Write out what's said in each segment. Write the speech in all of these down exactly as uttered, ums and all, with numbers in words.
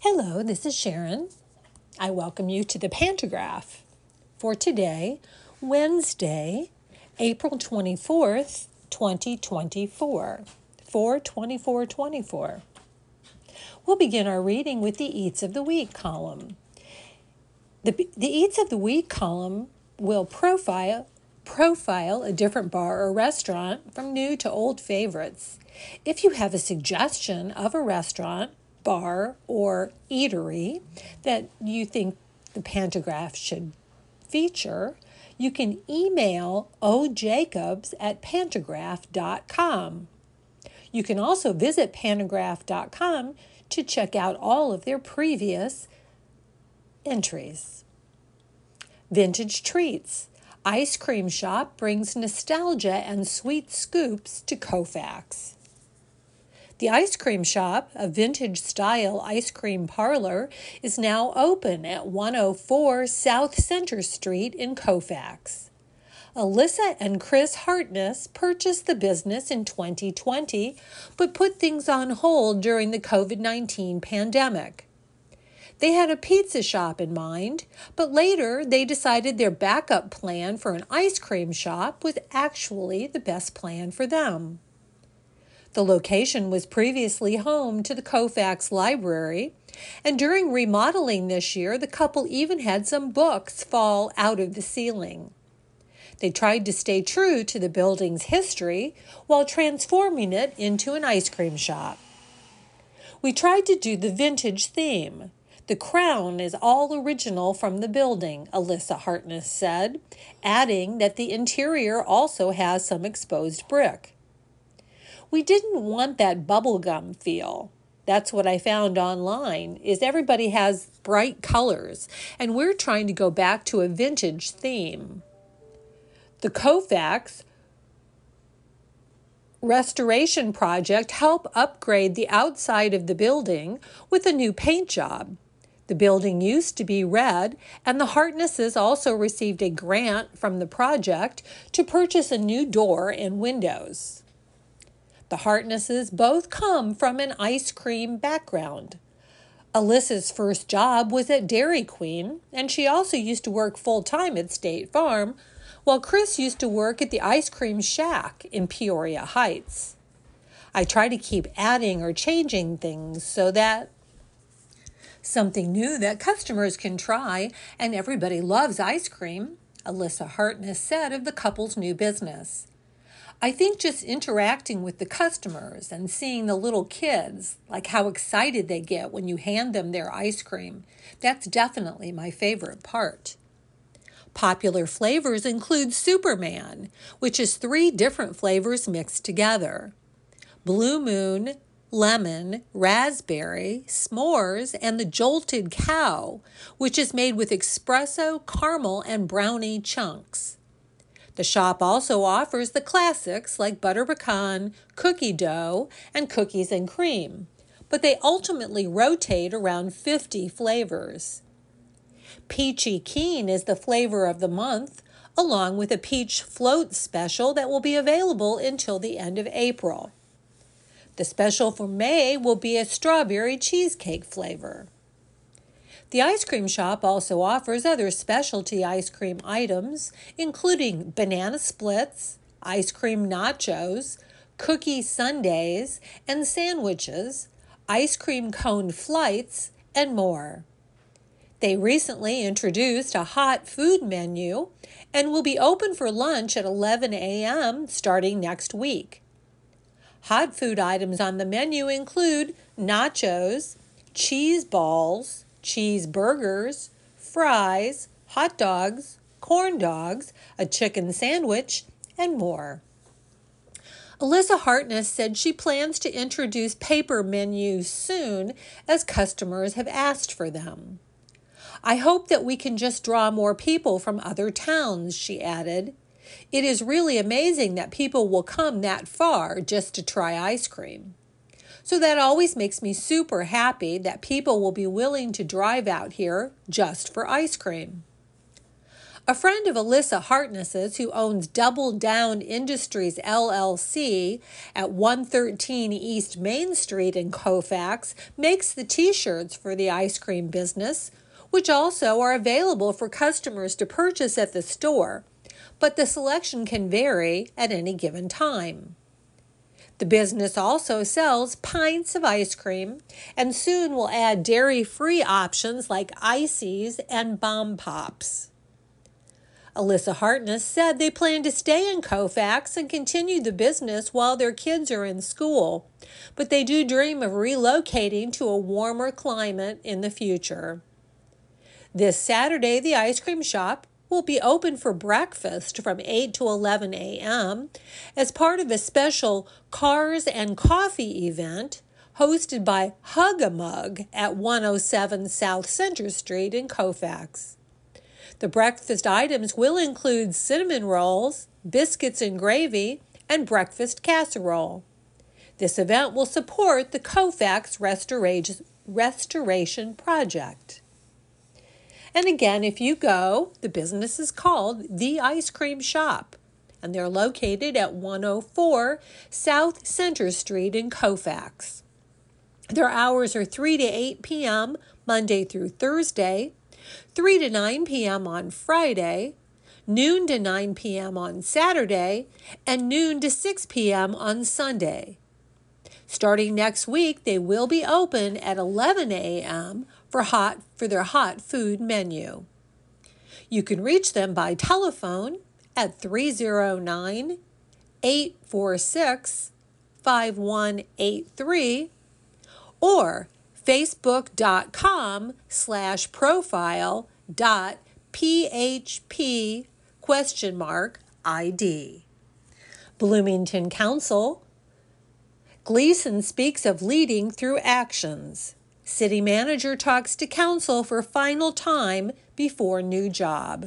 Hello, this is Sharon. I welcome you to the Pantograph for today, Wednesday, April twenty-fourth, twenty twenty-four, four twenty-four twenty-four. We'll begin our reading with the Eats of the Week column. The, the Eats of the Week column will profile profile a different bar or restaurant from new to old favorites. If you have a suggestion of a restaurant, bar, or eatery that you think the Pantograph should feature, you can email ojacobs at pantograph dot com. You can also visit pantograph dot com to check out all of their previous entries. Vintage Treats. Ice Cream Shop brings nostalgia and sweet scoops to Colfax. The Ice Cream Shop, a vintage-style ice cream parlor, is now open at one oh four South Center Street in Colfax. Alyssa and Chris Hartness purchased the business in twenty twenty, but put things on hold during the covid nineteen pandemic. They had a pizza shop in mind, but later they decided their backup plan for an ice cream shop was actually the best plan for them. The location was previously home to the Colfax Library, and during remodeling this year, the couple even had some books fall out of the ceiling. They tried to stay true to the building's history while transforming it into an ice cream shop. We tried to do the vintage theme. The crown is all original from the building, Alyssa Hartness said, adding that the interior also has some exposed brick. We didn't want that bubblegum feel. That's what I found online, is everybody has bright colors, and we're trying to go back to a vintage theme. The Colfax restoration project helped upgrade the outside of the building with a new paint job. The building used to be red, and the Hartnesses also received a grant from the project to purchase a new door and windows. The Hartnesses both come from an ice cream background. Alyssa's first job was at Dairy Queen, and she also used to work full-time at State Farm, while Chris used to work at the Ice Cream Shack in Peoria Heights. I try to keep adding or changing things so that something new that customers can try, and everybody loves ice cream, Alyssa Hartness said of the couple's new business. I think just interacting with the customers and seeing the little kids, like how excited they get when you hand them their ice cream, that's definitely my favorite part. Popular flavors include Superman, which is three different flavors mixed together. Blue Moon, lemon, raspberry, s'mores, and the Jolted Cow, which is made with espresso, caramel, and brownie chunks. The shop also offers the classics like butter pecan, cookie dough, and cookies and cream, but they ultimately rotate around fifty flavors. Peachy Keen is the flavor of the month, along with a peach float special that will be available until the end of April. The special for May will be a strawberry cheesecake flavor. The ice cream shop also offers other specialty ice cream items, including banana splits, ice cream nachos, cookie sundaes and sandwiches, ice cream cone flights, and more. They recently introduced a hot food menu and will be open for lunch at eleven a.m. starting next week. Hot food items on the menu include nachos, cheese balls, cheeseburgers, fries, hot dogs, corn dogs, a chicken sandwich, and more. Alyssa Hartness said she plans to introduce paper menus soon as customers have asked for them. I hope that we can just draw more people from other towns, she added. It is really amazing that people will come that far just to try ice cream. So that always makes me super happy that people will be willing to drive out here just for ice cream. A friend of Alyssa Hartness's, who owns Double Down Industries, L L C, at one thirteen East Main Street in Colfax, makes the t-shirts for the ice cream business, which also are available for customers to purchase at the store, but the selection can vary at any given time. The business also sells pints of ice cream and soon will add dairy-free options like ices and bomb pops. Alyssa Hartness said they plan to stay in Colfax and continue the business while their kids are in school, but they do dream of relocating to a warmer climate in the future. This Saturday, the ice cream shop will be open for breakfast from eight to eleven a.m. as part of a special Cars and Coffee event hosted by Hug-a-Mug at one oh seven South Center Street in Colfax. The breakfast items will include cinnamon rolls, biscuits and gravy, and breakfast casserole. This event will support the Colfax Restoration, Restoration Project. And again, if you go, the business is called The Ice Cream Shop, and they're located at one oh four South Center Street in Colfax. Their hours are three to eight p.m. Monday through Thursday, three to nine p.m. on Friday, noon to nine p.m. on Saturday, and noon to six p.m. on Sunday. Starting next week, they will be open at eleven a.m. for hot for their hot food menu. You can reach them by telephone at three oh nine, eight four six, five one eight three or facebook.com slash profile dot php question mark ID. Bloomington Council. Gleason speaks of leading through actions. City manager talks to council for final time before new job.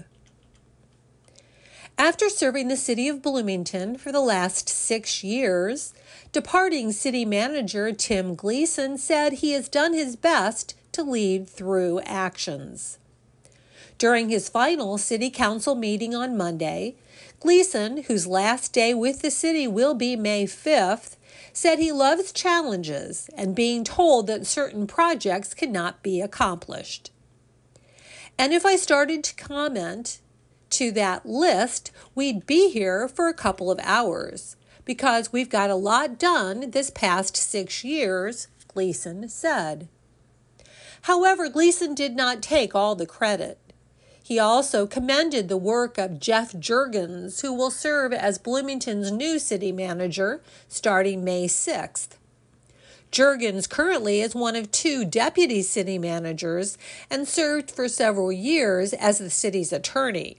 After serving the city of Bloomington for the last six years, departing city manager Tim Gleason said he has done his best to lead through actions. During his final city council meeting on Monday, Gleason, whose last day with the city will be May fifth, said he loves challenges and being told that certain projects cannot be accomplished. And if I started to comment to that list, we'd be here for a couple of hours because we've got a lot done this past six years, Gleason said. However, Gleason did not take all the credit. He also commended the work of Jeff Juergens, who will serve as Bloomington's new city manager starting May sixth. Juergens currently is one of two deputy city managers and served for several years as the city's attorney.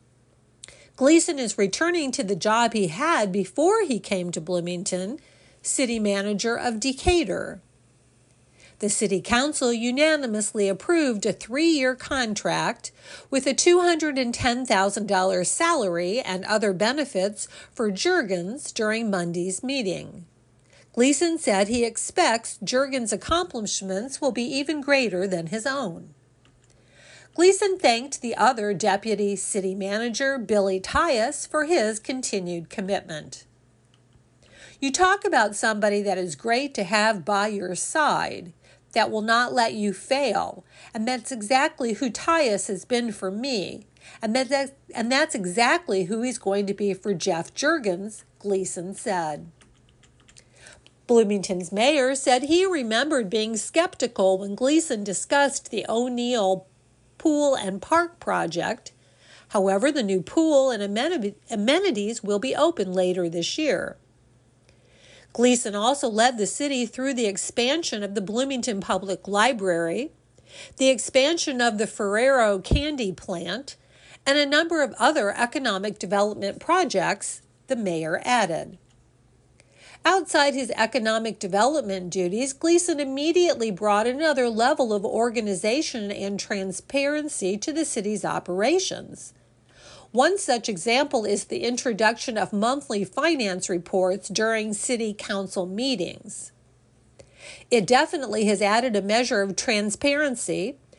Gleason is returning to the job he had before he came to Bloomington, city manager of Decatur. The City Council unanimously approved a three-year contract with a two hundred ten thousand dollars salary and other benefits for Juergens during Monday's meeting. Gleason said he expects Juergens' accomplishments will be even greater than his own. Gleason thanked the other deputy city manager, Billy Tyus, for his continued commitment. You talk about somebody that is great to have by your side, that will not let you fail, and that's exactly who Tyus has been for me, and that's, and that's exactly who he's going to be for Jeff Juergens, Gleason said. Bloomington's mayor said he remembered being skeptical when Gleason discussed the O'Neill Pool and Park project. However, the new pool and amenities will be open later this year. Gleason also led the city through the expansion of the Bloomington Public Library, the expansion of the Ferrero candy plant, and a number of other economic development projects, the mayor added. Outside his economic development duties, Gleason immediately brought another level of organization and transparency to the city's operations. One such example is the introduction of monthly finance reports during city council meetings. It definitely has added a measure of transparency,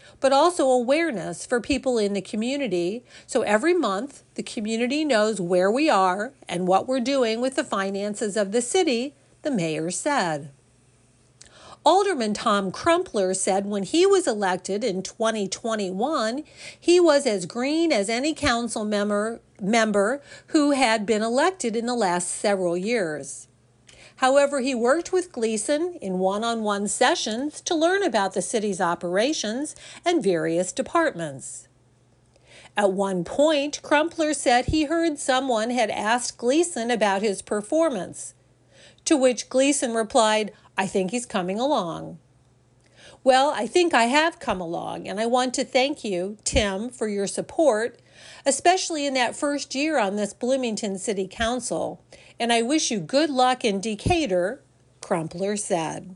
but also awareness for people in the community. So every month, the community knows where we are and what we're doing with the finances of the city, the mayor said. Alderman Tom Crumpler said when he was elected in twenty twenty-one, he was as green as any council member, member who had been elected in the last several years. However, he worked with Gleason in one-on-one sessions to learn about the city's operations and various departments. At one point, Crumpler said he heard someone had asked Gleason about his performance, to which Gleason replied, "I think he's coming along." Well, I think I have come along, and I want to thank you, Tim, for your support, especially in that first year on this Bloomington City Council, and I wish you good luck in Decatur, Crumpler said.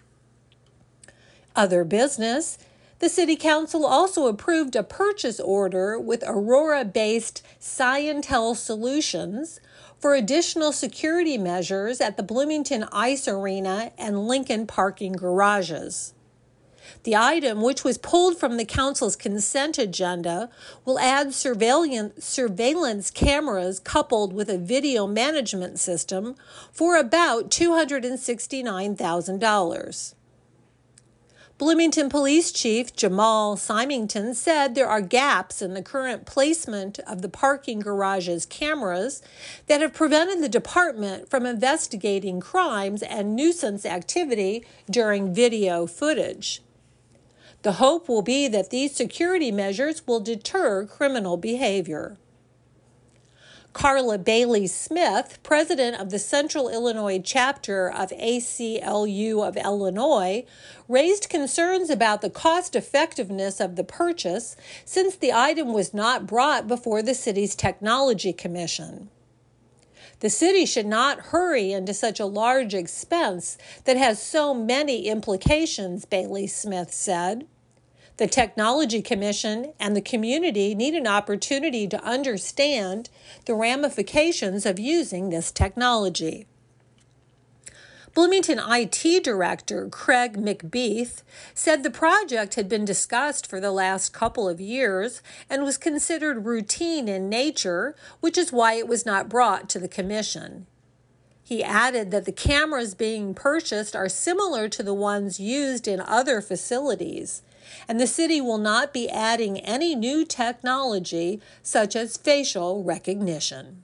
Other business. The City Council also approved a purchase order with Aurora-based Scientel Solutions for additional security measures at the Bloomington Ice Arena and Lincoln parking garages. The item, which was pulled from the Council's consent agenda, will add surveillance, surveillance cameras coupled with a video management system for about two hundred sixty-nine thousand dollars. Bloomington Police Chief Jamal Symington said there are gaps in the current placement of the parking garage's cameras that have prevented the department from investigating crimes and nuisance activity during video footage. The hope will be that these security measures will deter criminal behavior. Carla Bailey Smith, president of the Central Illinois chapter of A C L U of Illinois, raised concerns about the cost-effectiveness of the purchase since the item was not brought before the city's Technology Commission. The city should not hurry into such a large expense that has so many implications, Bailey Smith said. The Technology Commission and the community need an opportunity to understand the ramifications of using this technology. Bloomington I T Director Craig McBeath said the project had been discussed for the last couple of years and was considered routine in nature, which is why it was not brought to the commission. He added that the cameras being purchased are similar to the ones used in other facilities, and the city will not be adding any new technology such as facial recognition.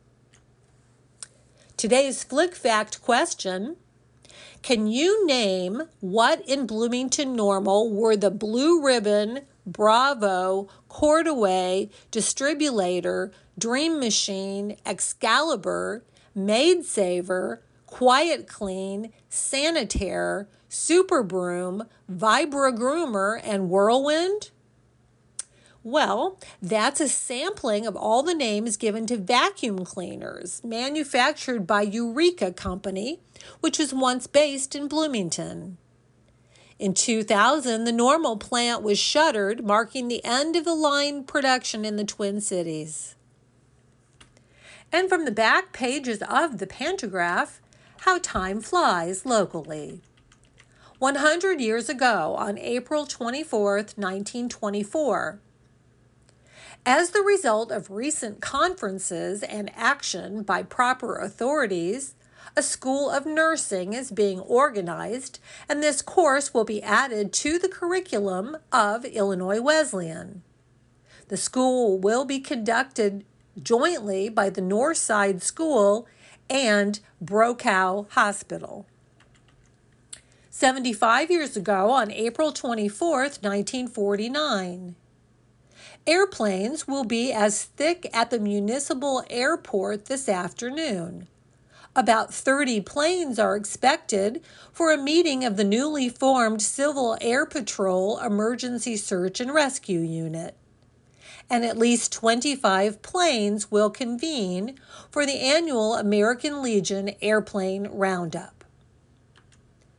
Today's Flick Fact question: can you name what in Bloomington Normal were the Blue Ribbon, Bravo, Cordaway, Distribulator, Dream Machine, Excalibur, Maid Saver, Quiet Clean, Sanitaire, Super Broom, Vibra Groomer, and Whirlwind? Well, that's a sampling of all the names given to vacuum cleaners manufactured by Eureka Company, which was once based in Bloomington. In two thousand, the Normal plant was shuttered, marking the end of the line production in the Twin Cities. And from the back pages of the Pantograph, how time flies locally. one hundred years ago, on April twenty-fourth, nineteen twenty-four, as the result of recent conferences and action by proper authorities, a school of nursing is being organized, and this course will be added to the curriculum of Illinois Wesleyan. The school will be conducted jointly by the Northside School and Brokaw Hospital. seventy-five years ago, on April twenty-fourth, nineteen forty-nine, airplanes will be as thick at the municipal airport this afternoon. About thirty planes are expected for a meeting of the newly formed Civil Air Patrol Emergency Search and Rescue Unit. And at least twenty-five planes will convene for the annual American Legion Airplane Roundup.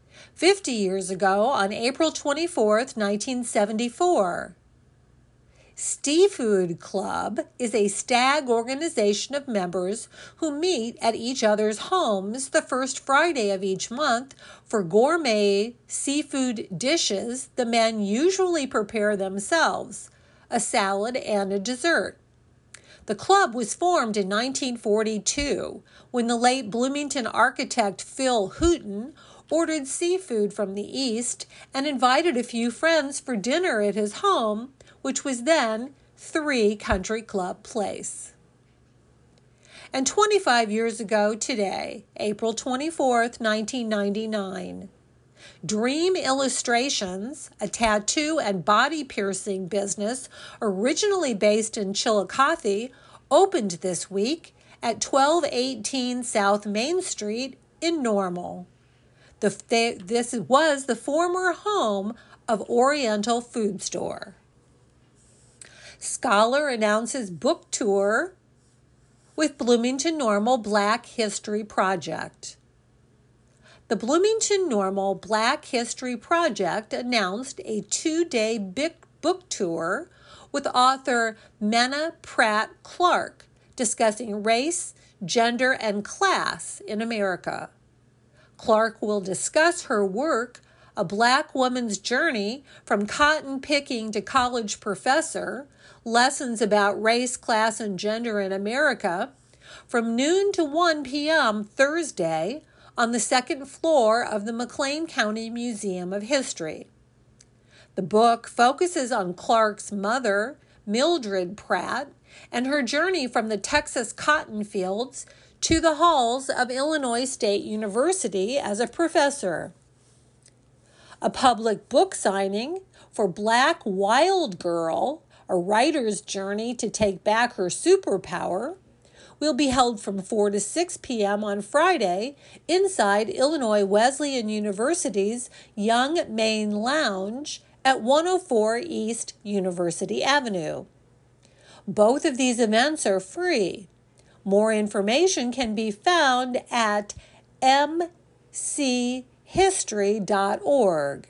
Fifty years ago, on April twenty-fourth, nineteen seventy-four, Steafood Club is a stag organization of members who meet at each other's homes the first Friday of each month for gourmet seafood dishes the men usually prepare themselves, a salad and a dessert. The club was formed in nineteen forty-two when the late Bloomington architect Phil Houghton ordered seafood from the East and invited a few friends for dinner at his home, which was then Three Country Club Place. And twenty-five years ago today, April twenty-fourth, nineteen ninety-nine, Dream Illustrations, a tattoo and body piercing business originally based in Chillicothe, opened this week at twelve eighteen South Main Street in Normal. The, they, this was the former home of Oriental Food Store. Scholar announces book tour with Bloomington Normal Black History Project. The Bloomington Normal Black History Project announced a two-day book tour with author Menna Pratt Clark discussing race, gender, and class in America. Clark will discuss her work, A Black Woman's Journey from Cotton Picking to College Professor, Lessons about Race, Class, and Gender in America, from noon to one p.m. Thursday on the second floor of the McLean County Museum of History. The book focuses on Clark's mother, Mildred Pratt, and her journey from the Texas cotton fields to the halls of Illinois State University as a professor. A public book signing for Black Wild Girl, a writer's journey to take back her superpower, will be held from four to six p.m. on Friday inside Illinois Wesleyan University's Young Main Lounge at one oh four East University Avenue. Both of these events are free. More information can be found at m c history dot org.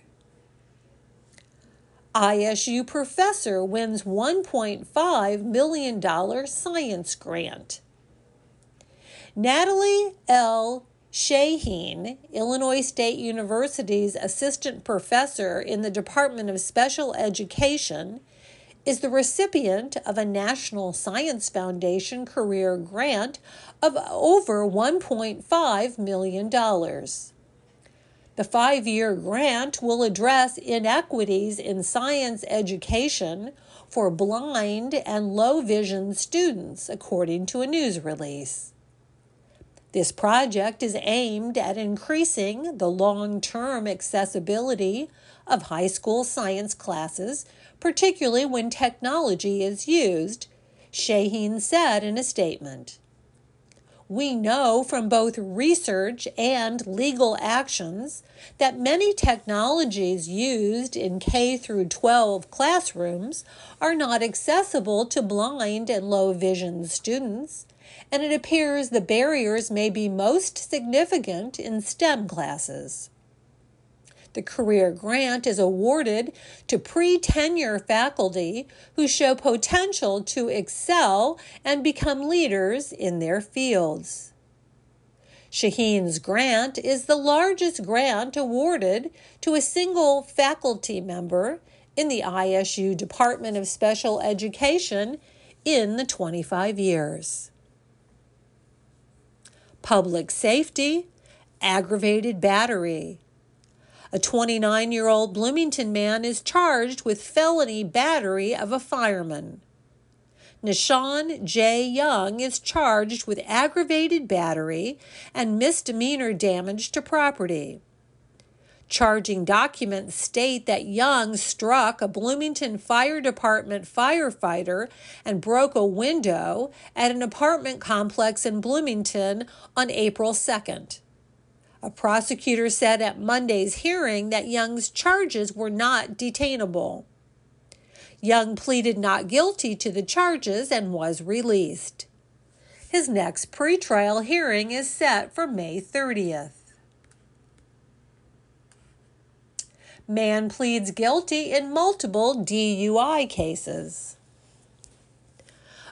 I S U professor wins one point five million dollars science grant. Natalie L. Shaheen, Illinois State University's assistant professor in the Department of Special Education, is the recipient of a National Science Foundation career grant of over one point five million dollars. The five-year grant will address inequities in science education for blind and low-vision students, according to a news release. This project is aimed at increasing the long-term accessibility of high school science classes, particularly when technology is used, Shaheen said in a statement. We know from both research and legal actions that many technologies used in K through twelve classrooms are not accessible to blind and low vision students, and it appears the barriers may be most significant in STEM classes. The career grant is awarded to pre-tenure faculty who show potential to excel and become leaders in their fields. Shaheen's grant is the largest grant awarded to a single faculty member in the I S U Department of Special Education in the twenty-five years. Public safety, aggravated battery. A twenty-nine-year-old Bloomington man is charged with felony battery of a fireman. Nishan J. Young is charged with aggravated battery and misdemeanor damage to property. Charging documents state that Young struck a Bloomington Fire Department firefighter and broke a window at an apartment complex in Bloomington on April second. A prosecutor said at Monday's hearing that Young's charges were not detainable. Young pleaded not guilty to the charges and was released. His next pretrial hearing is set for May thirtieth. Man pleads guilty in multiple D U I cases.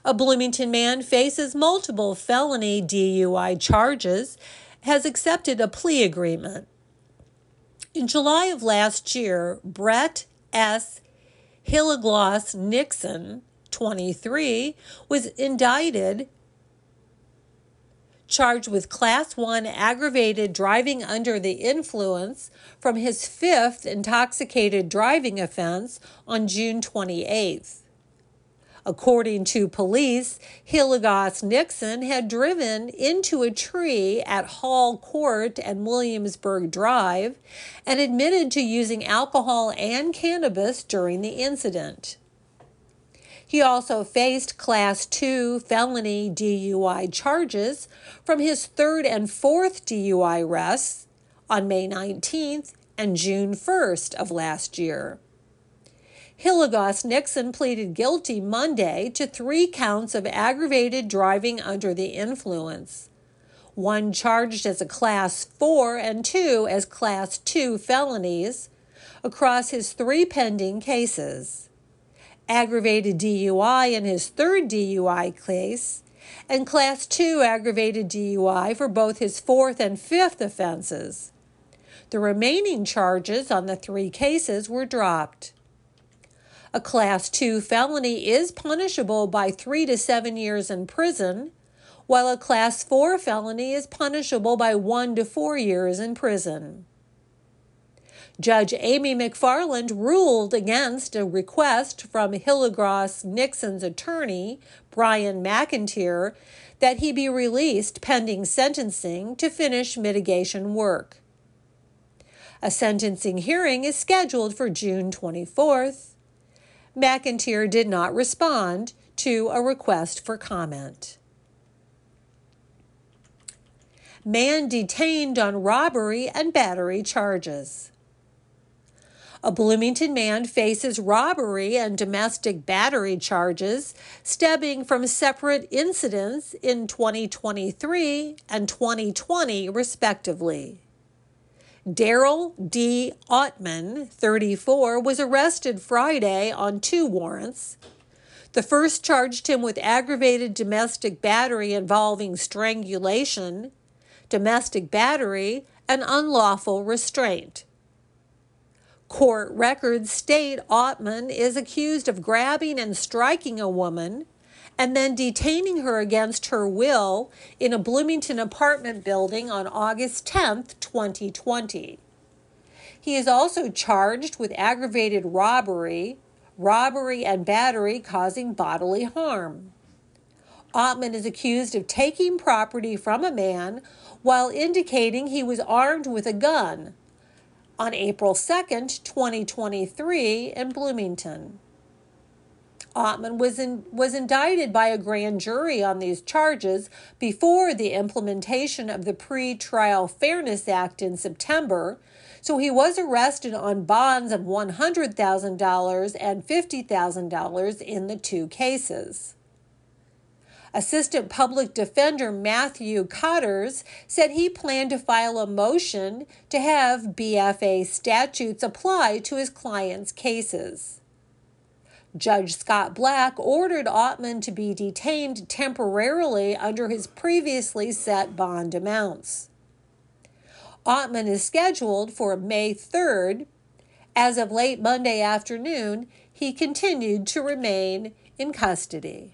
A Bloomington man faces multiple felony D U I charges, has accepted a plea agreement. In July of last year, Brett S. Hillagloss Nixon, twenty-three, was indicted, charged with Class one aggravated driving under the influence from his fifth intoxicated driving offense on June twenty-eighth. According to police, Hillagloss Nixon had driven into a tree at Hall Court and Williamsburg Drive and admitted to using alcohol and cannabis during the incident. He also faced Class two felony D U I charges from his third and fourth D U I arrests on May nineteenth and June first of last year. Hillagloss Nixon pleaded guilty Monday to three counts of aggravated driving under the influence, one charged as a Class four and two as Class two felonies, across his three pending cases: aggravated D U I in his third D U I case, and Class two aggravated D U I for both his fourth and fifth offenses. The remaining charges on the three cases were dropped. A Class two felony is punishable by three to seven years in prison, while a Class four felony is punishable by one to four years in prison. Judge Amy McFarland ruled against a request from Hillagloss Nixon's attorney, Brian McIntyre, that he be released pending sentencing to finish mitigation work. A sentencing hearing is scheduled for June twenty-fourth. McIntyre did not respond to a request for comment. Man detained on robbery and battery charges. A Bloomington man faces robbery and domestic battery charges stemming from separate incidents in twenty twenty-three and twenty twenty, respectively. Daryl D. Ottman, thirty-four, was arrested Friday on two warrants. The first charged him with aggravated domestic battery involving strangulation, domestic battery, and unlawful restraint. Court records state Ottman is accused of grabbing and striking a woman and then detaining her against her will in a Bloomington apartment building on August tenth, twenty twenty. He is also charged with aggravated robbery, robbery and battery causing bodily harm. Ottman is accused of taking property from a man while indicating he was armed with a gun on April second, twenty twenty-three in Bloomington. Ottman was, in, was indicted by a grand jury on these charges before the implementation of the Pre-Trial Fairness Act in September, so he was arrested on bonds of one hundred thousand dollars and fifty thousand dollars in the two cases. Assistant Public Defender Matthew Cotters said he planned to file a motion to have B F A statutes apply to his client's cases. Judge Scott Black ordered Ottman to be detained temporarily under his previously set bond amounts. Ottman is scheduled for May third. As of late Monday afternoon, he continued to remain in custody.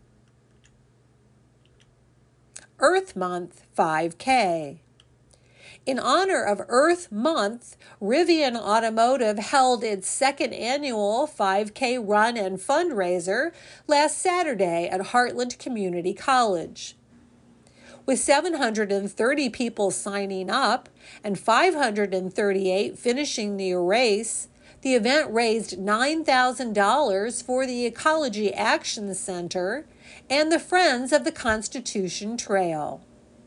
Earth Month five K. In honor of Earth Month, Rivian Automotive held its second annual five K run and fundraiser last Saturday at Heartland Community College. With seven hundred thirty people signing up and five hundred thirty-eight finishing the race, the event raised nine thousand dollars for the Ecology Action Center and the Friends of the Constitution Trail.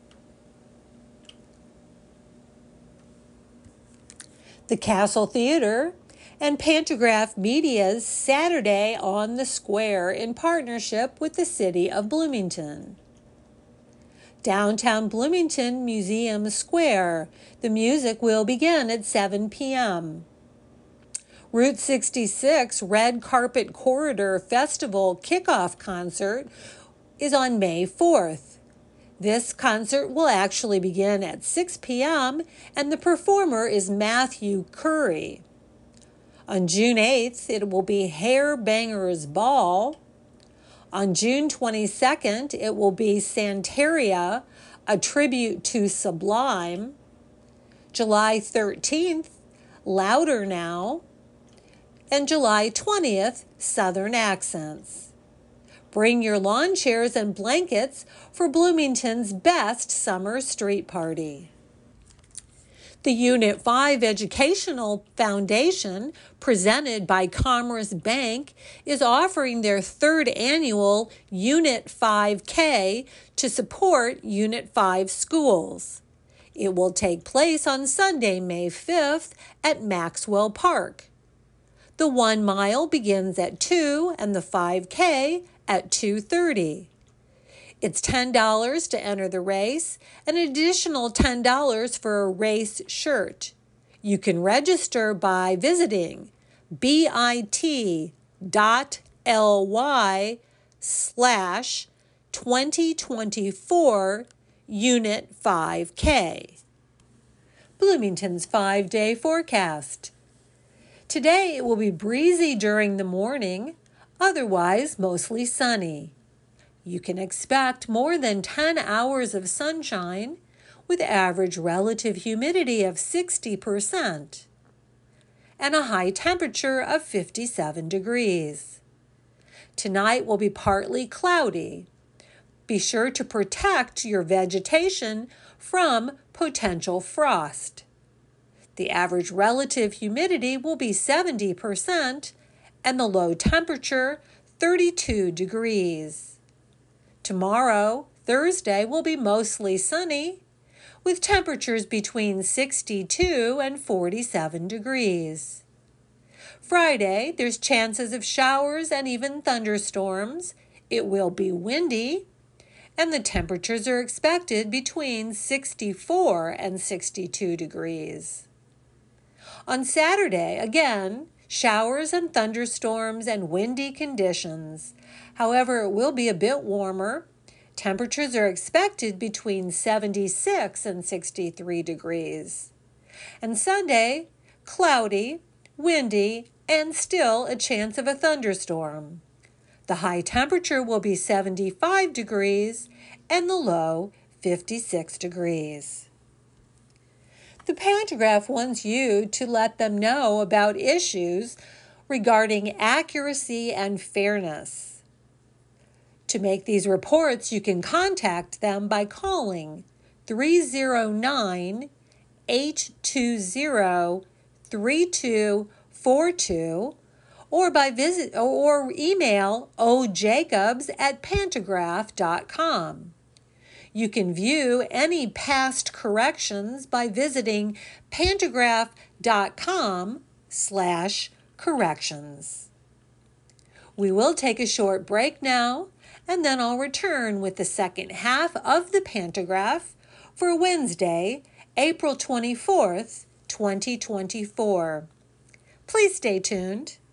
The Castle Theater and Pantograph Media's Saturday on the Square in partnership with the City of Bloomington. Downtown Bloomington Museum Square. The music will begin at seven p.m. Route sixty-six Red Carpet Corridor Festival kickoff concert is on May fourth. This concert will actually begin at six p.m. and the performer is Matthew Curry. On June eighth, it will be Hair Bangers Ball. On June twenty-second, it will be Santeria, a tribute to Sublime. July thirteenth, Louder Now. And July twentieth, Southern Accents. Bring your lawn chairs and blankets for Bloomington's best summer street party. The Unit five Educational Foundation, presented by Commerce Bank, is offering their third annual Unit five K to support Unit five schools. It will take place on Sunday, May fifth at Maxwell Park. The one mile begins at two and the five K at two thirty. It's ten dollars to enter the race, an additional ten dollars for a race shirt. You can register by visiting bit.ly slash 2024 Unit five K. Bloomington's five-day forecast. Today it will be breezy during the morning, otherwise mostly sunny. You can expect more than ten hours of sunshine with average relative humidity of sixty percent and a high temperature of fifty-seven degrees. Tonight will be partly cloudy. Be sure to protect your vegetation from potential frost. The average relative humidity will be seventy percent and the low temperature thirty-two degrees. Tomorrow, Thursday, will be mostly sunny with temperatures between sixty-two and forty-seven degrees. Friday, there's chances of showers and even thunderstorms. It will be windy and the temperatures are expected between sixty-four and sixty-two degrees. On Saturday, again, showers and thunderstorms and windy conditions. However, it will be a bit warmer. Temperatures are expected between seventy-six and sixty-three degrees. And Sunday, cloudy, windy, and still a chance of a thunderstorm. The high temperature will be seventy-five degrees and the low fifty-six degrees. The Pantagraph wants you to let them know about issues regarding accuracy and fairness. To make these reports, you can contact them by calling three oh nine, eight two zero, three two four two or by visit or email ojacobs at pantagraph dot com. You can view any past corrections by visiting pantagraph.com slash corrections. We will take a short break now, and then I'll return with the second half of the Pantagraph for Wednesday, April twenty-fourth, twenty twenty-four. Please stay tuned.